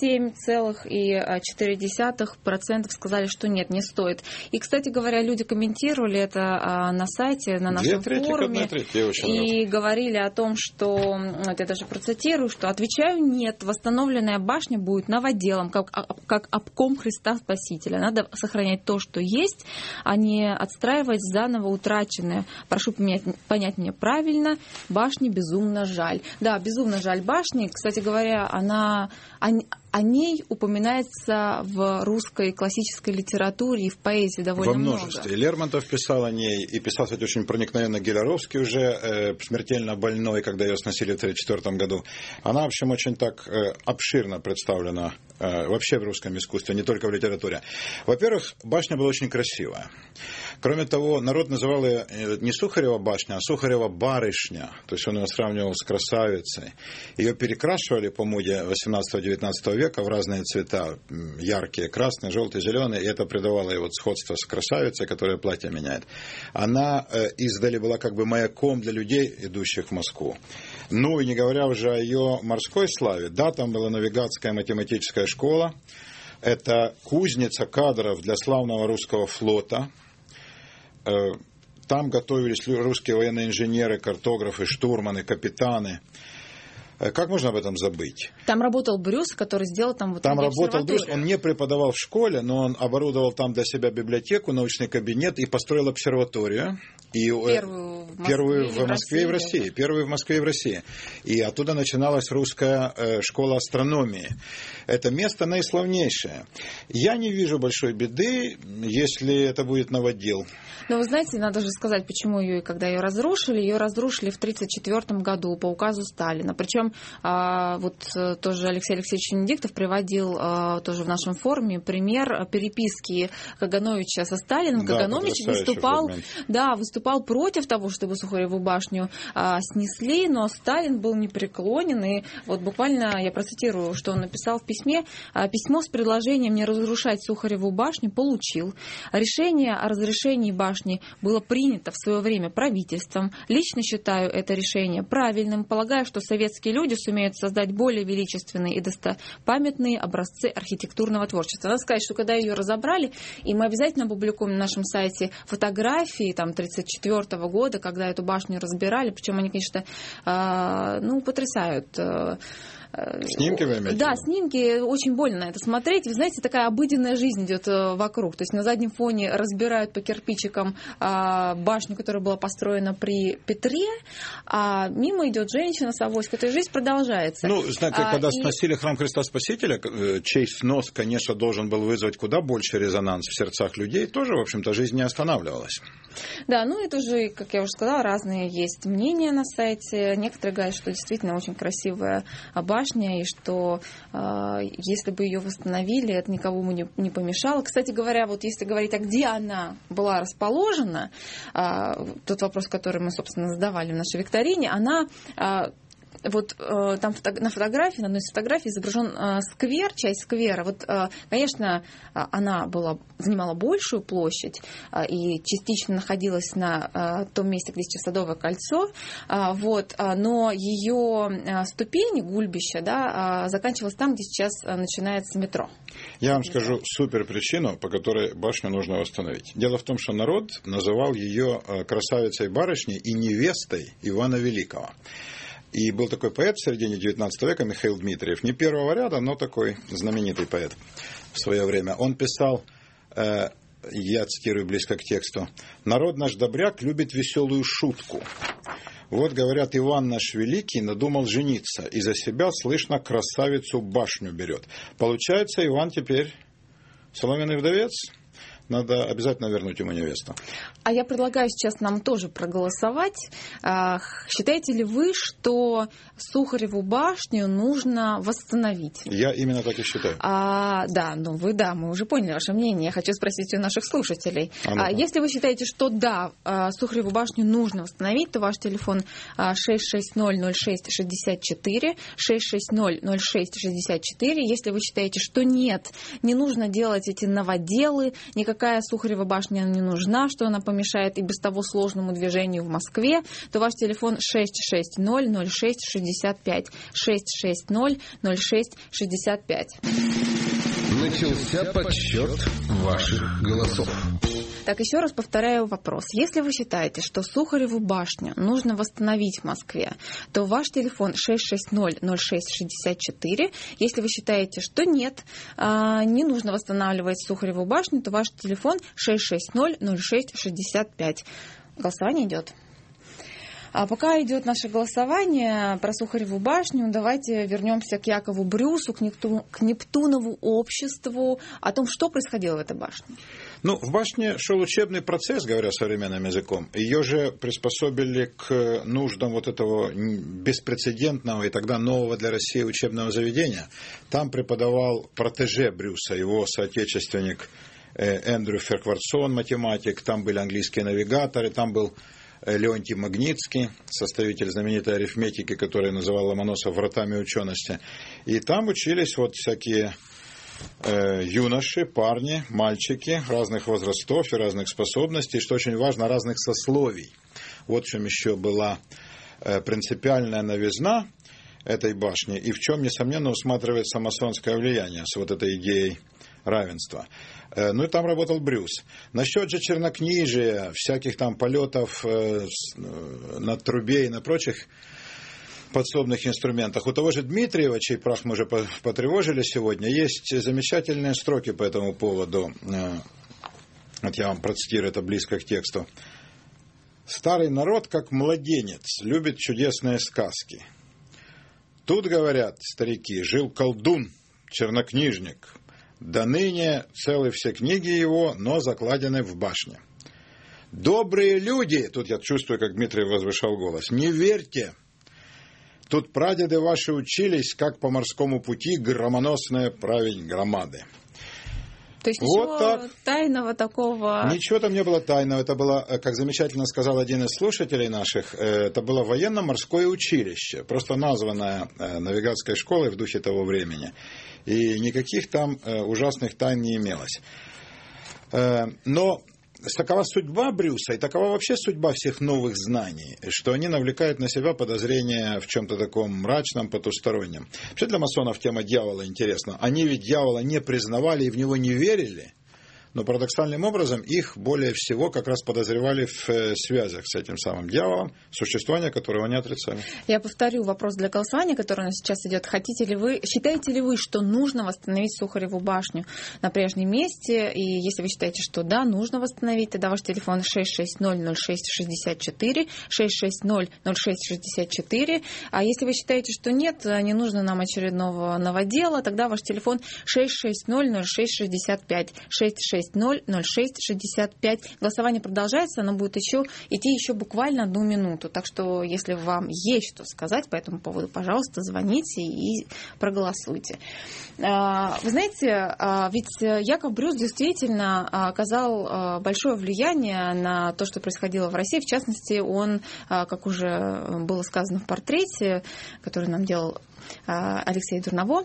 27,4% сказали, что нет, не стоит. И, кстати говоря, люди комментировали это на сайте, на нашем форуме, и говорили о том, что, вот я даже процитирую, что отвечаю: нет, восстановленная башня будет новоделом, как обком Христа Спасителя. Надо сохранять то, что есть, а не отстраивать заново утраченное. Прошу понять меня правильно, башне безумно жаль. Да, безумно жаль башни. Кстати говоря, о ней упоминается в русской классической литературе и в поэзии довольно много. Во множестве. И Лермонтов писал о ней, и писал, кстати, очень проникновенно Геляровский, уже смертельно больной, когда ее сносили в 1934 году. Она, в общем, очень так обширно представлена вообще в русском искусстве, не только в литературе. Во-первых, башня была очень красивая. Кроме того, народ называл ее не Сухарева башня, а Сухарева барышня. То есть он ее сравнивал с красавицей. Ее перекрашивали по моде 18-19 века в разные цвета. Яркие, красные, желтые, зеленые. И это придавало ей сходство с красавицей, которая платье меняет. Она издали была как бы маяком для людей, идущих в Москву. Ну и не говоря уже о ее морской славе. Да, там была навигатская математическая школа. Это кузница кадров для славного русского флота. Там готовились русские военные инженеры, картографы, штурманы, капитаны. Как можно об этом забыть? Там работал Брюс, который сделал там вот Там работал Брюс, он не преподавал в школе, но он оборудовал там для себя библиотеку, научный кабинет и построил обсерваторию. Первую в Москве и в России. Первую в Москве и в России. И оттуда начиналась русская школа астрономии. Это место наиславнейшее. Я не вижу большой беды, если это будет новодел. Но вы знаете, надо же сказать, почему когда ее разрушили в 1934 году по указу Сталина. Причем вот тоже Алексей Алексеевич Венедиктов приводил тоже в нашем форуме пример переписки Кагановича со Сталином. Да, Каганович выступал против того, чтобы Сухареву башню снесли, но Сталин был непреклонен. И вот буквально я процитирую, что он написал в письме. Письмо с предложением не разрушать Сухареву башню получил. Решение о разрешении башни было принято в свое время правительством. Лично считаю это решение правильным. Полагаю, что советские люди сумеют создать более величественные и достопамятные образцы архитектурного творчества. Надо сказать, что когда ее разобрали, и мы обязательно опубликуем на нашем сайте фотографии 1934 года, когда эту башню разбирали, причем они, конечно, потрясают. Снимки вы имеете? Да, снимки, очень больно на это смотреть. Вы знаете, такая обыденная жизнь идет вокруг. То есть на заднем фоне разбирают по кирпичикам башню, которая была построена при Петре, а мимо идет женщина с авоськой. То есть жизнь продолжается. Знаете, когда сносили храм Христа Спасителя, чей снос, конечно, должен был вызвать куда больше резонанс в сердцах людей, тоже, в общем-то, жизнь не останавливалась. Да, и тоже, как я уже сказала, разные есть мнения на сайте. Некоторые говорят, что действительно очень красивая башня, и что если бы ее восстановили, это никому не помешало. Кстати говоря, вот если говорить, где она была расположена, тот вопрос, который мы, собственно, задавали в нашей викторине, она... там на фотографии, на одной из фотографий изображен сквер, часть сквера. Конечно, она занимала большую площадь и частично находилась на том месте, где сейчас Садовое кольцо, но ее ступень, гульбище, заканчивалась там, где сейчас начинается метро. Я вам скажу супер причину, по которой башню нужно восстановить. Дело в том, что народ называл ее красавицей-барышней и невестой Ивана Великого. И был такой поэт в середине XIX века, Михаил Дмитриев, не первого ряда, но такой знаменитый поэт в свое время. Он писал, я цитирую близко к тексту: «Народ наш добряк любит веселую шутку. Вот, говорят, Иван наш великий надумал жениться, и за себя, слышно, красавицу башню берет. Получается, Иван теперь соломенный вдовец? Надо обязательно вернуть ему невесту». А я предлагаю сейчас нам тоже проголосовать. Считаете ли вы, что Сухареву башню нужно восстановить? Я именно так и считаю. Мы уже поняли ваше мнение. Я хочу спросить у наших слушателей. Если вы считаете, что да, Сухареву башню нужно восстановить, то ваш телефон 6600664, 6600664. Если вы считаете, что нет, не нужно делать эти новоделы, никакая Сухарева башня не нужна, что она помешает и без того сложному движению в Москве, то ваш телефон 6600665, 6600665. Начался подсчет ваших голосов. Так, еще раз повторяю вопрос. Если вы считаете, что Сухареву башню нужно восстановить в Москве, то ваш телефон 6600664. Если вы считаете, что нет, не нужно восстанавливать Сухареву башню, то ваш телефон 6600665. Голосование идет. А пока идет наше голосование про Сухареву башню, давайте вернемся к Якову Брюсу, к Нептунову обществу, о том, что происходило в этой башне. В башне шел учебный процесс, говоря современным языком. Ее же приспособили к нуждам этого беспрецедентного и тогда нового для России учебного заведения. Там преподавал протеже Брюса, его соотечественник Эндрю Ферквартсон, математик, там были английские навигаторы, там был Леонтий Магнитский, составитель знаменитой арифметики, который называл Ломоносов вратами учености. И там учились всякие юноши, парни, мальчики разных возрастов и разных способностей, что очень важно, разных сословий. Вот в чем еще была принципиальная новизна этой башни, и в чем, несомненно, усматривается масонское влияние с этой идеей равенства. И там работал Брюс. Насчет же чернокнижия, всяких там полетов на трубе и на прочих подсобных инструментах. У того же Дмитриева, чей прах мы уже потревожили сегодня, есть замечательные строки по этому поводу. Вот я вам процитирую, это близко к тексту. «Старый народ, как младенец, любит чудесные сказки. Тут, говорят старики, жил колдун, чернокнижник. До ныне целы все книги его, но закладены в башне. Добрые люди, тут я чувствую, как Дмитриев возвышал голос, не верьте. Тут прадеды ваши учились, как по морскому пути громоносные править громады». То есть вот ничего так. Тайного такого... Ничего там не было тайного. Это было, как замечательно сказал один из слушателей наших, это было военно-морское училище, просто названное навигатской школой в духе того времени. И никаких там ужасных тайн не имелось. Но такова судьба Брюса, и такова вообще судьба всех новых знаний, что они навлекают на себя подозрения в чем-то таком мрачном, потустороннем. Вообще для масонов тема дьявола интересна. Они ведь дьявола не признавали и в него не верили, но парадоксальным образом их более всего как раз подозревали в связях с этим самым дьяволом, существование которого они отрицали. Я повторю вопрос для голосования, который у нас сейчас идет. Считаете ли вы, что нужно восстановить Сухареву башню на прежнем месте? И если вы считаете, что да, нужно восстановить, тогда ваш телефон 660-06-64, 660-06-64. А если вы считаете, что нет, не нужно нам очередного новодела, тогда ваш телефон 660-06-65, 660-06-65. Голосование продолжается, оно будет идти еще буквально 1 минуту. Так что, если вам есть что сказать по этому поводу, пожалуйста, звоните и проголосуйте. Вы знаете, ведь Яков Брюс действительно оказал большое влияние на то, что происходило в России. В частности, он, как уже было сказано в портрете, который нам делал Алексей Дурново,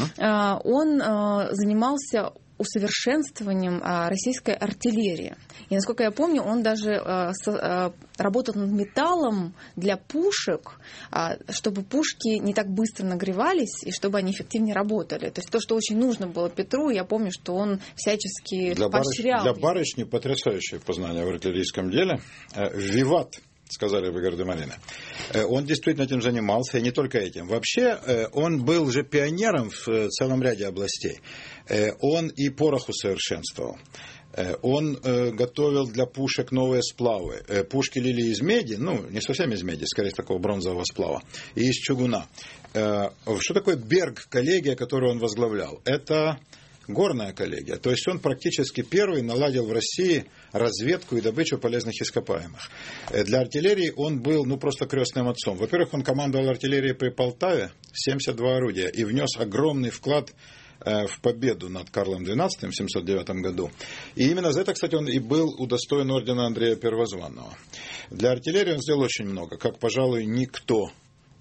он занимался усовершенствованием российской артиллерии. И, насколько я помню, он даже работал над металлом для пушек, чтобы пушки не так быстро нагревались и чтобы они эффективнее работали. То есть то, что очень нужно было Петру, я помню, что он всячески поощрял. Для барышни потрясающее познание в артиллерийском деле. «Виват», сказали в Гардемарины. Он действительно этим занимался, и не только этим. Вообще, он был же пионером в целом ряде областей. Он и порох усовершенствовал. Он готовил для пушек новые сплавы. Пушки лили из меди, не совсем из меди, скорее из такого бронзового сплава, и из чугуна. Что такое Берг-коллегия, которую он возглавлял? Это горная коллегия. То есть он практически первый наладил в России разведку и добычу полезных ископаемых. Для артиллерии он был просто крестным отцом. Во-первых, он командовал артиллерией при Полтаве, 72 орудия, и внес огромный вклад в победу над Карлом XII в 709 году. И именно за это, кстати, он и был удостоен ордена Андрея Первозванного. Для артиллерии он сделал очень много, как, пожалуй, никто,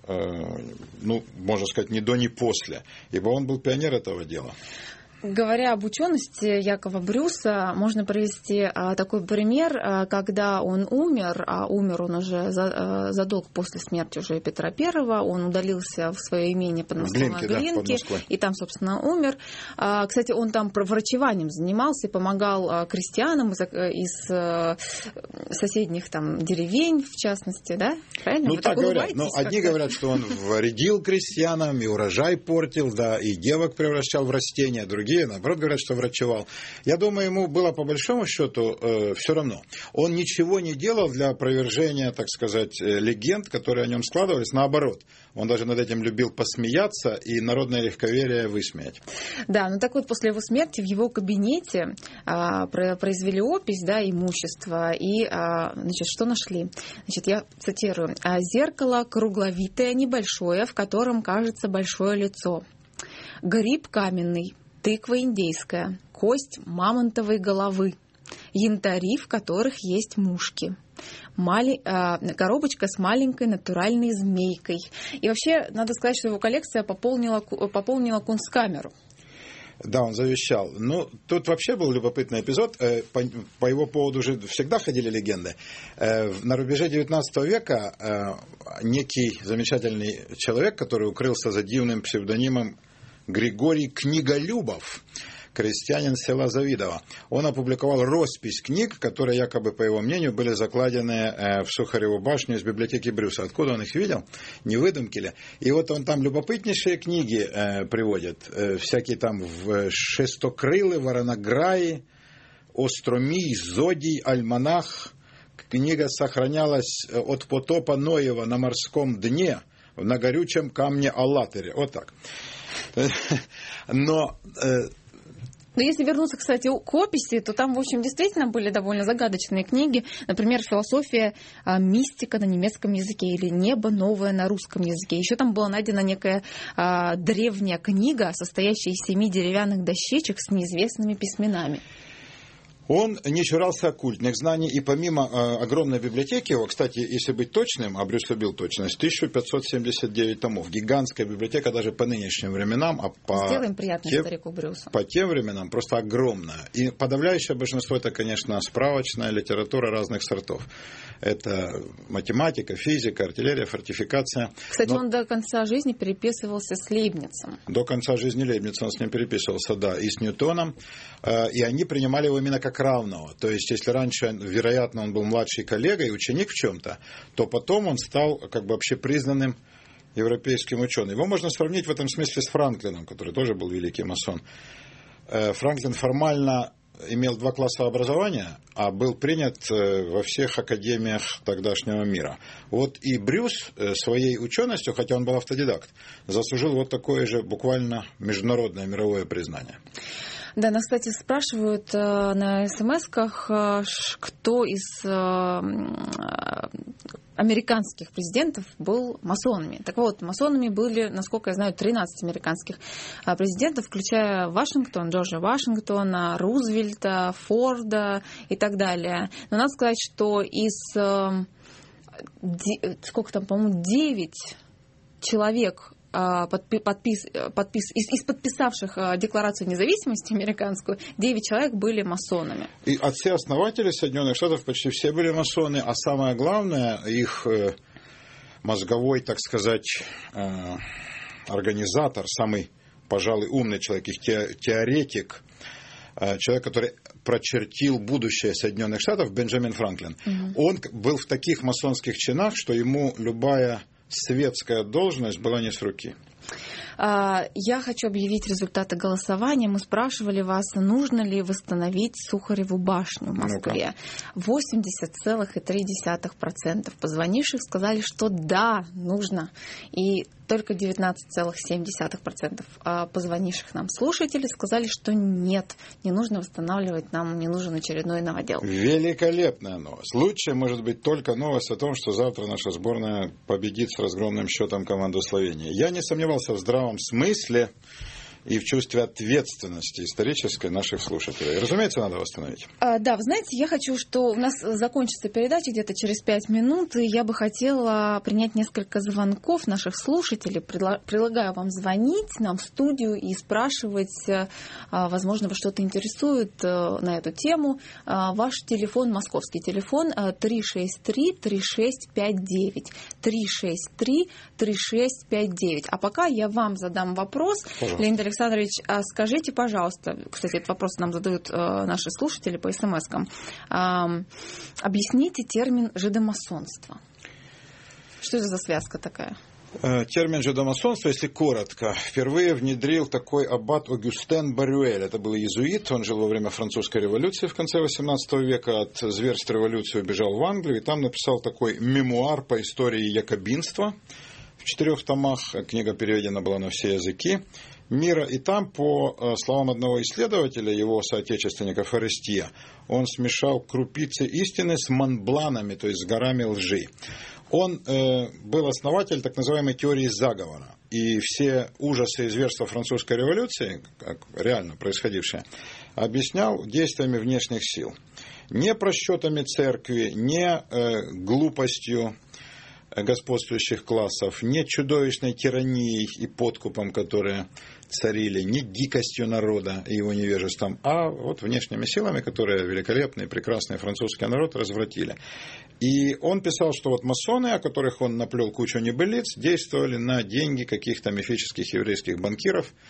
можно сказать, ни до, ни после, ибо он был пионер этого дела. Говоря об учености Якова Брюса, можно привести такой пример, когда он умер, а умер он уже задолго после смерти уже Петра I, он удалился в свое имение под Глинки, и там, собственно, умер. Кстати, он там врачеванием занимался и помогал крестьянам из соседних там деревень, в частности, да? Правильно? Так говорят. Одни говорят, что он вредил крестьянам, и урожай портил, да, и девок превращал в растения, другие, наоборот, говорят, что врачевал. Я думаю, ему было по большому счету все равно. Он ничего не делал для опровержения, так сказать, легенд, которые о нем складывались. Наоборот, он даже над этим любил посмеяться и народное легковерие высмеять. Да, так вот, после его смерти в его кабинете произвели опись, да, имущества, и, что нашли? Я цитирую. «Зеркало кругловитое, небольшое, в котором кажется большое лицо. Гриб каменный, тыква индейская, кость мамонтовой головы, янтари, в которых есть мушки, коробочка с маленькой натуральной змейкой». И вообще, надо сказать, что его коллекция пополнила кунсткамеру. Да, он завещал. Тут вообще был любопытный эпизод. По его поводу уже всегда ходили легенды. На рубеже 19 века некий замечательный человек, который укрылся за дивным псевдонимом Григорий Книголюбов, крестьянин села Завидово. Он опубликовал роспись книг, которые якобы, по его мнению, были закладены в Сухареву башню из библиотеки Брюса. Откуда он их видел? Не выдумки ли? И вот он там любопытнейшие книги приводит. Всякие там шестокрылы, воронограи, Остромий, Зодий, Альманах. Книга сохранялась от потопа Ноева на морском дне на горючем камне Аллатыре. Вот так. Но если вернуться, кстати, к описи, то там, в общем, действительно были довольно загадочные книги. Например, «Философия мистика» на немецком языке или «Небо новое» на русском языке. Еще там была найдена некая древняя книга, состоящая из 7 деревянных дощечек с неизвестными письменами. Он не чурался оккультных знаний, и помимо огромной библиотеки его, кстати, если быть точным, а Брюс любил точность, 1579 томов. Гигантская библиотека даже по нынешним временам. Сделаем приятно старику Брюсу. По тем временам просто огромная. И подавляющее большинство это, конечно, справочная литература разных сортов. Это математика, физика, артиллерия, фортификация. Кстати, он до конца жизни переписывался с Лейбницем. До конца жизни Лейбница он с ним переписывался, да, и с Ньютоном. И они принимали его именно как равного. То есть, если раньше, вероятно, он был младший коллега и ученик в чем-то, то потом он стал как бы общепризнанным европейским ученым. Его можно сравнить в этом смысле с Франклином, который тоже был великий масон. Франклин формально имел 2 класса образования, а был принят во всех академиях тогдашнего мира. Вот и Брюс своей ученостью, хотя он был автодидакт, заслужил вот такое же буквально международное мировое признание. Да, нас, кстати, спрашивают на смс-ках, кто из американских президентов был масонами. Так вот, масонами были, насколько я знаю, 13 американских президентов, включая Вашингтон, Джорджа Вашингтона, Рузвельта, Форда и так далее. Но надо сказать, что из, сколько там, по-моему, 9 человек, из подписавших Декларацию независимости американскую, 9 человек были масонами. И отцы-основатели Соединенных Штатов почти все были масоны, а самое главное, их мозговой, так сказать, организатор, самый, пожалуй, умный человек, их теоретик, человек, который прочертил будущее Соединенных Штатов, Бенджамин Франклин. Он был в таких масонских чинах, что ему любая светская должность была не с руки. Я хочу объявить результаты голосования. Мы спрашивали вас, нужно ли восстановить Сухареву башню в Москве. 80,3% позвонивших сказали, что да, нужно. И только 19,7% позвонивших нам слушателей сказали, что нет, не нужно восстанавливать, нам не нужен очередной новодел. Великолепная новость. Лучшая может быть только новость о том, что завтра наша сборная победит с разгромным счетом команду Словении. Я не сомневался в здравом смысле и в чувстве ответственности исторической наших слушателей. Разумеется, надо восстановить. Да, вы знаете, я хочу, что у нас закончится передача где-то через 5 минут, и я бы хотела принять несколько звонков наших слушателей. Предлагаю вам звонить нам в студию и спрашивать, возможно, вас что-то интересует на эту тему. Ваш телефон, московский телефон, 363-3659. 363-3659. А пока я вам задам вопрос. Пожалуйста. Леонид Александрович, скажите, пожалуйста, кстати, этот вопрос нам задают наши слушатели по смс-кам, объясните термин «жидомасонство». Что это за связка такая? Термин «жидомасонство», если коротко, впервые внедрил такой аббат Огюстен Барюэль. Это был иезуит, он жил во время французской революции в конце XVIII века, от зверств революции убежал в Англию, и там написал такой мемуар по истории якобинства в 4 томах. Книга переведена была на все языки мира, и там, по словам одного исследователя, его соотечественника Форестье, он смешал крупицы истины с монбланами, то есть с горами лжи. Он был основатель так называемой теории заговора, и все ужасы и зверства французской революции, как реально происходившие, объяснял действиями внешних сил. Не просчетами церкви, не глупостью господствующих классов, не чудовищной тиранией и подкупом, которые царили, не дикостью народа и его невежеством, а вот внешними силами, которые великолепный, прекрасный французский народ развратили. И он писал, что вот масоны, о которых он наплел кучу небылиц, действовали на деньги каких-то мифических еврейских банкиров,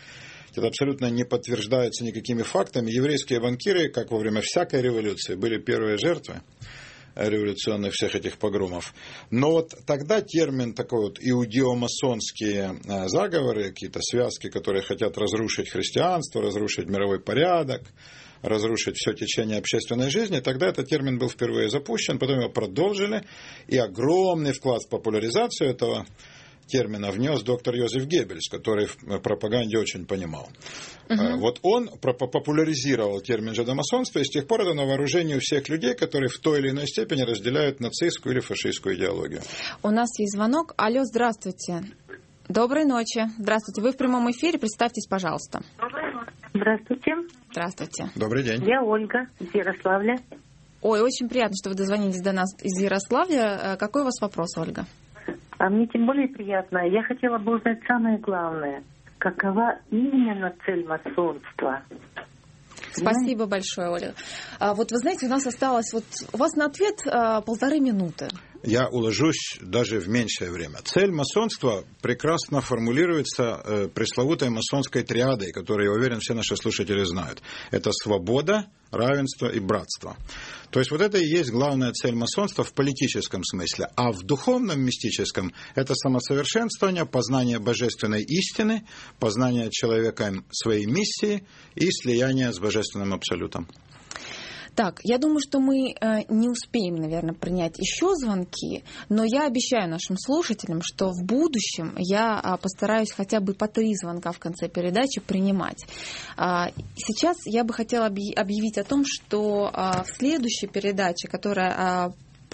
это абсолютно не подтверждается никакими фактами. Еврейские банкиры, как во время всякой революции, были первые жертвы революционных всех этих погромов. Но вот тогда термин такой вот иудео-масонские заговоры, какие-то связки, которые хотят разрушить христианство, разрушить мировой порядок, разрушить все течение общественной жизни, тогда этот термин был впервые запущен, потом его продолжили, и огромный вклад в популяризацию этого термина внес доктор Йозеф Геббельс, который в пропаганде очень понимал. Вот он популяризировал термин жидомасонство, и с тех пор это на вооружении у всех людей, которые в той или иной степени разделяют нацистскую или фашистскую идеологию. У нас есть звонок. Алло, здравствуйте. Доброй ночи. Здравствуйте. Вы в прямом эфире. Представьтесь, пожалуйста. Здравствуйте. Здравствуйте. Добрый день. Я Ольга из Ярославля. Ой, очень приятно, что вы дозвонились до нас из Ярославля. Какой у вас вопрос, Ольга? А мне тем более приятно. Я хотела бы узнать самое главное. Какова именно цель масонства? Спасибо большое, Оля. Вот вы знаете, у нас осталось... у вас на ответ 1,5 минуты. Я уложусь даже в меньшее время. Цель масонства прекрасно формулируется пресловутой масонской триадой, которую, я уверен, все наши слушатели знают. Это свобода, равенство и братство. То есть вот это и есть главная цель масонства в политическом смысле. А в духовном, мистическом это самосовершенствование, познание божественной истины, познание человеком своей миссии и слияние с божественным абсолютом. Так, я думаю, что мы не успеем, наверное, принять еще звонки, но я обещаю нашим слушателям, что в будущем я постараюсь хотя бы по 3 звонка в конце передачи принимать. Сейчас я бы хотела объявить о том, что в следующей передаче, которую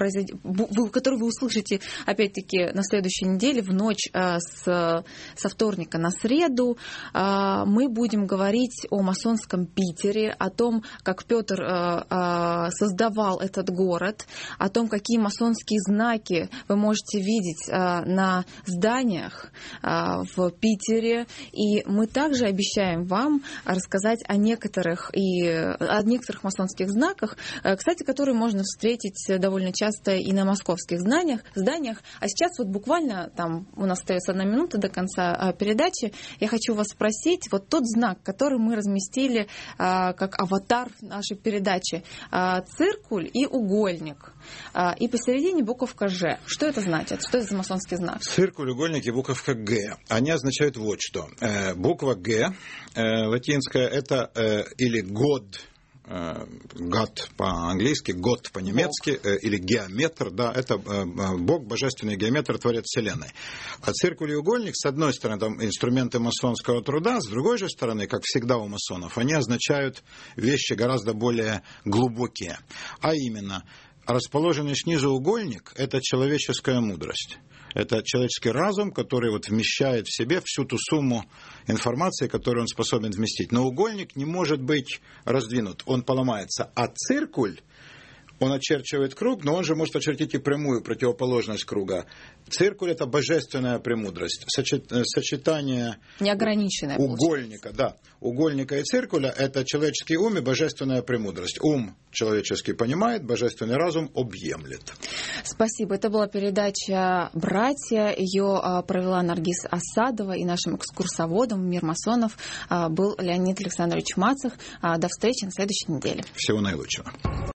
вы услышите, опять-таки, на следующей неделе, в ночь со вторника на среду, мы будем говорить о масонском Питере, о том, как Петр создавал этот город, о том, какие масонские знаки вы можете видеть на зданиях в Питере. И мы также обещаем вам рассказать о некоторых масонских знаках, кстати, которые можно встретить довольно часто и на московских зданиях. А сейчас вот буквально, там у нас остается 1 минута до конца передачи, я хочу вас спросить, вот тот знак, который мы разместили как аватар нашей передачи, циркуль и угольник, и посередине буковка «Ж». Что это значит? Что это за масонский знак? Циркуль, угольник и буковка «Г». Они означают вот что. Буква «Г» латинская, это или «год», гад по-английски, год по-немецки, или геометр, да, это Бог, божественный геометр, творец Вселенной. А циркуль и угольник, с одной стороны, там инструменты масонского труда, с другой же стороны, как всегда у масонов, они означают вещи гораздо более глубокие. А именно, расположенный снизу угольник – это человеческая мудрость. Это человеческий разум, который вот вмещает в себе всю ту сумму информации, которую он способен вместить. Но угольник не может быть раздвинут, он поломается. А циркуль, он очерчивает круг, но он же может очертить и прямую противоположность круга. Циркуль – это божественная премудрость. Сочетание неограниченное угольника, да, угольника и циркуля – это человеческий ум и божественная премудрость. Ум человеческий понимает, божественный разум объемлет. Спасибо. Это была передача «Братья». Ее провела Наргиз Асадова, и нашим экскурсоводом в мир масонов был Леонид Александрович Мацах. До встречи на следующей неделе. Всего наилучшего.